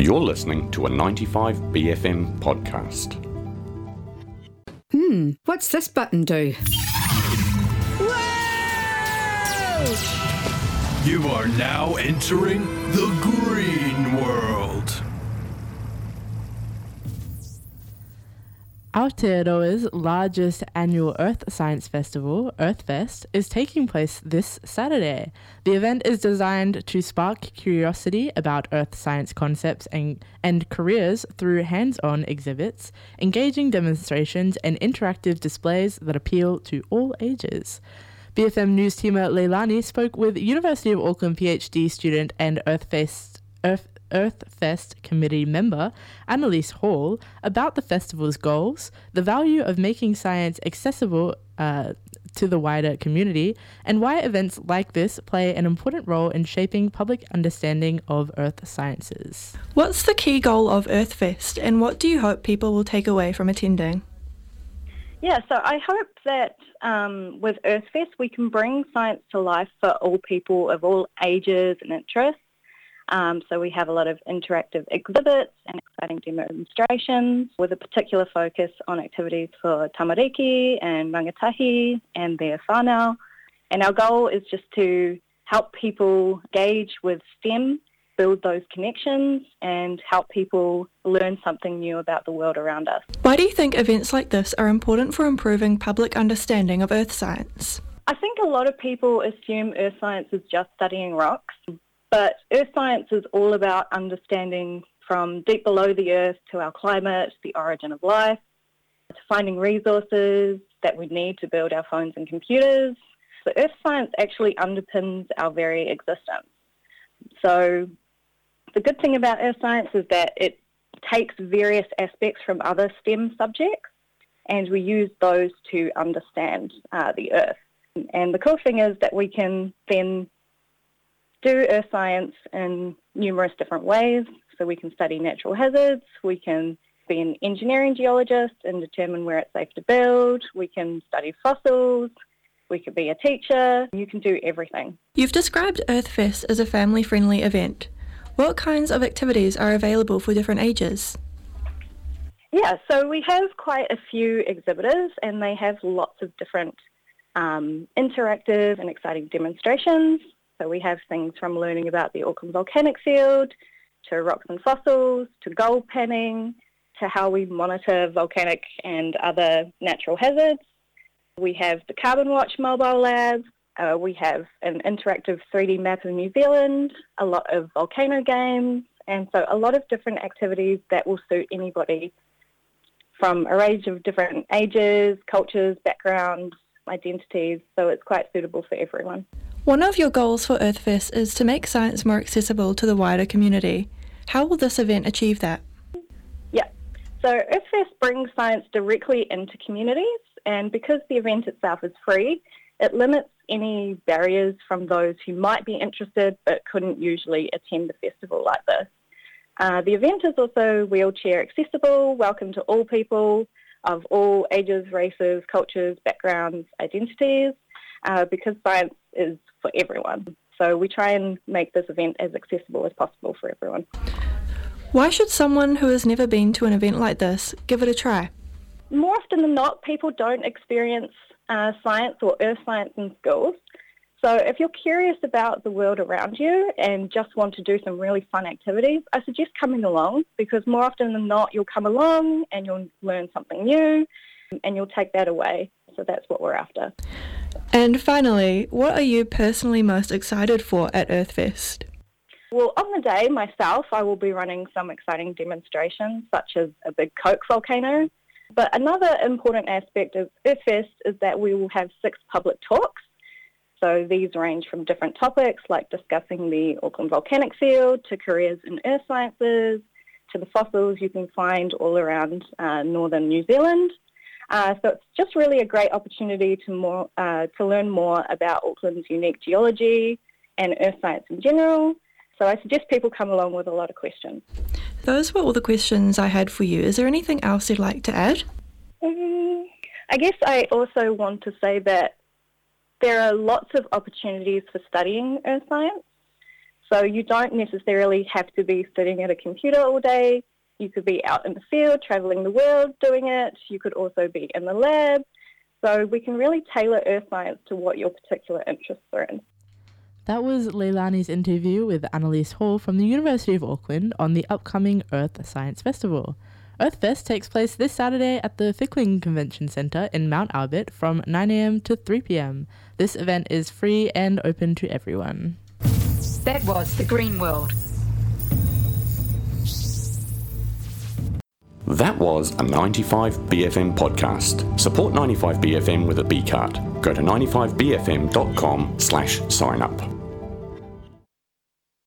You're listening to a 95BFM podcast. What's this button do? Whoa! You are now entering the green world. Aotearoa's largest annual Earth Science Festival, Earthfest, is taking place this Saturday. The event is designed to spark curiosity about Earth science concepts and careers through hands-on exhibits, engaging demonstrations, and interactive displays that appeal to all ages. BFM News teamer Leilani spoke with University of Auckland PhD student and Earthfest committee member Annalise Hall about the festival's goals, the value of making science accessible to the wider community, and why events like this play an important role in shaping public understanding of earth sciences. What's the key goal of Earthfest, and what do you hope people will take away from attending? Yeah, so I hope that with Earthfest we can bring science to life for all people of all ages and interests. So we have a lot of interactive exhibits and exciting demonstrations with a particular focus on activities for tamariki and rangatahi and their whānau. And our goal is just to help people engage with STEM, build those connections and help people learn something new about the world around us. Why do you think events like this are important for improving public understanding of earth science? I think a lot of people assume earth science is just studying rocks. But earth science is all about understanding from deep below the earth to our climate, the origin of life, to finding resources that we need to build our phones and computers. So earth science actually underpins our very existence. So the good thing about earth science is that it takes various aspects from other STEM subjects and we use those to understand the earth. And the cool thing is that we can then do earth science in numerous different ways. So we can study natural hazards, we can be an engineering geologist and determine where it's safe to build, we can study fossils, we could be a teacher, you can do everything. You've described Earthfest as a family-friendly event. What kinds of activities are available for different ages? Yeah, so we have quite a few exhibitors and they have lots of different interactive and exciting demonstrations. So we have things from learning about the Auckland volcanic field, to rocks and fossils, to gold panning, to how we monitor volcanic and other natural hazards. We have the Carbon Watch mobile lab. We have an interactive 3D map of New Zealand, a lot of volcano games, and so a lot of different activities that will suit anybody from a range of different ages, cultures, backgrounds, identities, so it's quite suitable for everyone. One of your goals for Earthfest is to make science more accessible to the wider community. How will this event achieve that? Yeah, so Earthfest brings science directly into communities, and because the event itself is free, it limits any barriers from those who might be interested but couldn't usually attend a festival like this. The event is also wheelchair accessible, welcome to all people of all ages, races, cultures, backgrounds, identities, because science is for everyone. So we try and make this event as accessible as possible for everyone. Why should someone who has never been to an event like this give it a try? More often than not, people don't experience science or earth science in schools. So if you're curious about the world around you and just want to do some really fun activities, I suggest coming along because more often than not, you'll come along and you'll learn something new and you'll take that away. So that's what we're after. And finally, what are you personally most excited for at Earthfest? Well, on the day myself, I will be running some exciting demonstrations, such as a big Coke volcano. But another important aspect of Earthfest is that we will have 6 public talks. So these range from different topics like discussing the Auckland volcanic field to careers in earth sciences to the fossils you can find all around northern New Zealand. So it's just really a great opportunity to learn more about Auckland's unique geology and earth science in general. So I suggest people come along with a lot of questions. Those were all the questions I had for you. Is there anything else you'd like to add? I guess I also want to say that there are lots of opportunities for studying earth science. So you don't necessarily have to be sitting at a computer all day. You could be out in the field, travelling the world doing it. You could also be in the lab. So we can really tailor earth science to what your particular interests are in. That was Leilani's interview with Annalise Hall from the University of Auckland on the upcoming Earth Science Festival. EarthFest takes place this Saturday at the Fickling Convention Centre in Mount Albert from 9 a.m. to 3 p.m. This event is free and open to everyone. That was The Green World. That was a 95BFM podcast. Support 95BFM with a B card. Go to 95bfm.com/sign up.